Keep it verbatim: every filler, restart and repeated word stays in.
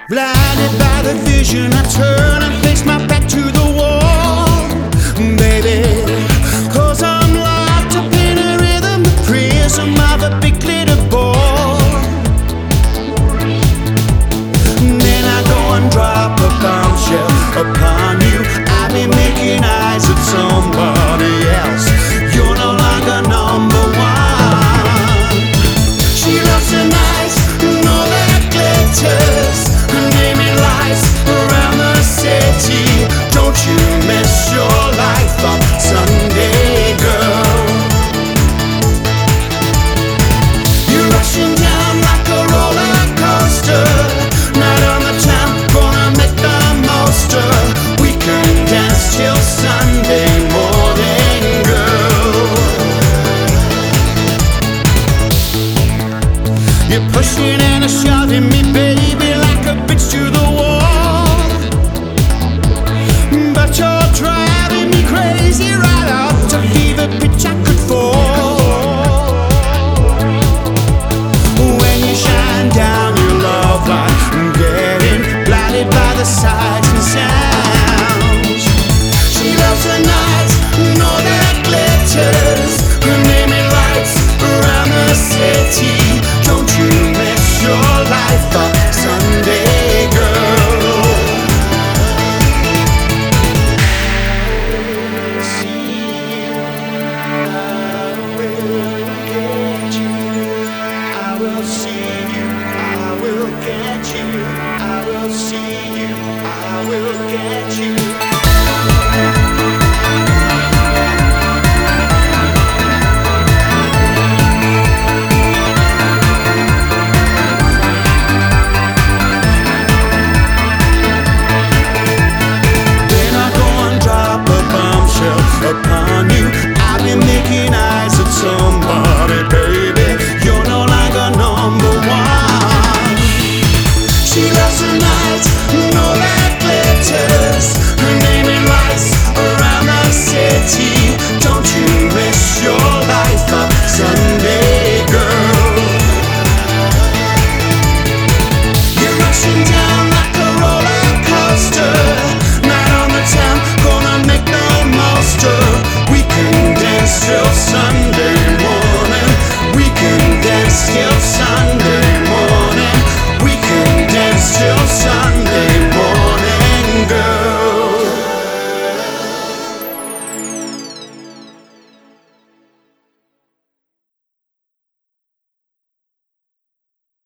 Blinded by the vision, I turn and face my back to the wall, baby. Cause I'm locked up in a rhythm, the prism of a big glitter ball. Then I go and drop a bombshell upon you. I've been making eyes at somebody else. You're no longer number one. She loves the nights, all that glitters, naming lights around the city. Don't you mess your life up, Sunday girl. You're rushing down like a roller coaster. Night on the town, gonna make the most of. We can dance till Sunday morning, girl. You're pushing and a shoving me, baby, like a bitch to the wall. But you're driving me crazy, right up to fever pitch I could fall. When you shine down your love light, I'm getting blinded by the sights and sounds. She loves the nights and all that glitters, naming lights around the city. Don't you mess your life up, Sunday girl. I will see you, I will get you. I will see you, I will get you. Upon you, I've been making eyes at somebody, baby. You're no longer number one. She loves the nights and all that glitters, naming lights around the city. Don't you mess your life up, Sunday girl. You're rushing down like a roller coaster. Night on the town, gonna make the most of. We can dance till Sunday morning. We can dance till Sunday.